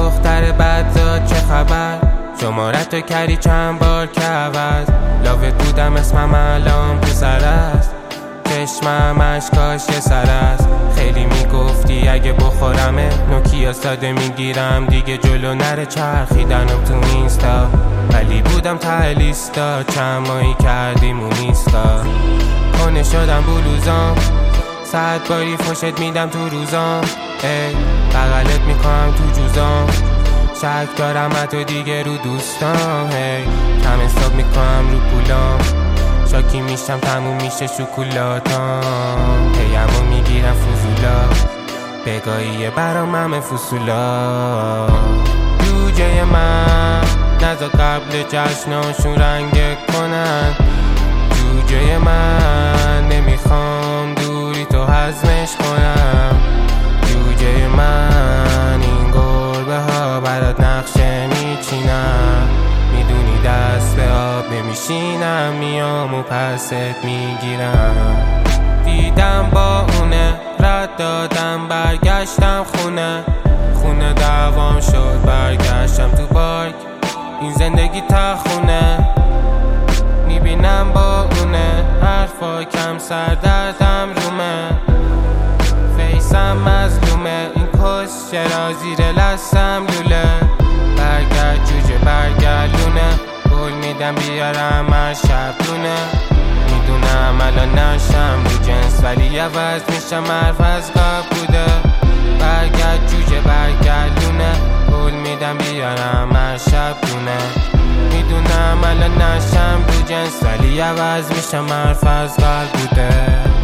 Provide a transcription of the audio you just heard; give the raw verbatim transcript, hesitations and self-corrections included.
دختر بدزاد چه خبر؟ شمارتو کردی چند بار که عوض. لاوت بودم اسمم الان پسر است. چشمم اشکاش یه سر است. خیلی میگفتی اگه بخورمه نوکیا ساده میگیرم دیگه جلو نره. چرخیدنم تو اینستا ولی بودم ته لیستا. چند ماهی کردیم اون نیستا. خونه شدم بلوزام صد باری فشت میدم تو روزام. ای بغلت میکنم تو جوزام. شک دارم حتی دیگه رو دوستام. هی کم حساب میکنم رو پولام. شاکی میشم تموم میشه شکلاتام. پیمو میگیرم فضولا بگاهیه برام همه فصولا. جوجه من نزا قبل جشناشون رنگ کنن. جوجه من نمیخوام دوری تو هضمش کنم. جوجه من این گربه ها برات نقشه میچینم. میدونی دست به آب نمیشینم میام و پست میگیرم. دیدم با اونه رد دادم برگشتم خونه. خونه دوام شد برگشتم تو پارک. این زندگی تا خونه میبینم با اونه. حرفا کم سر دردم رومه. فیسم مظلومه این کس چرا زیر لستم لوله. برگرد جوجه برگردونه. گل میدم بیارم هر شب دونه. میدونم الان نشم رو جنس ولی عوض میشم حرف از قبل بوده. برگرد جوجه برگردونه. گل میدم بیارم هر شب دونه. میدونم الان نشم رو جنس ولی عوض میشم حرف از قبل بوده.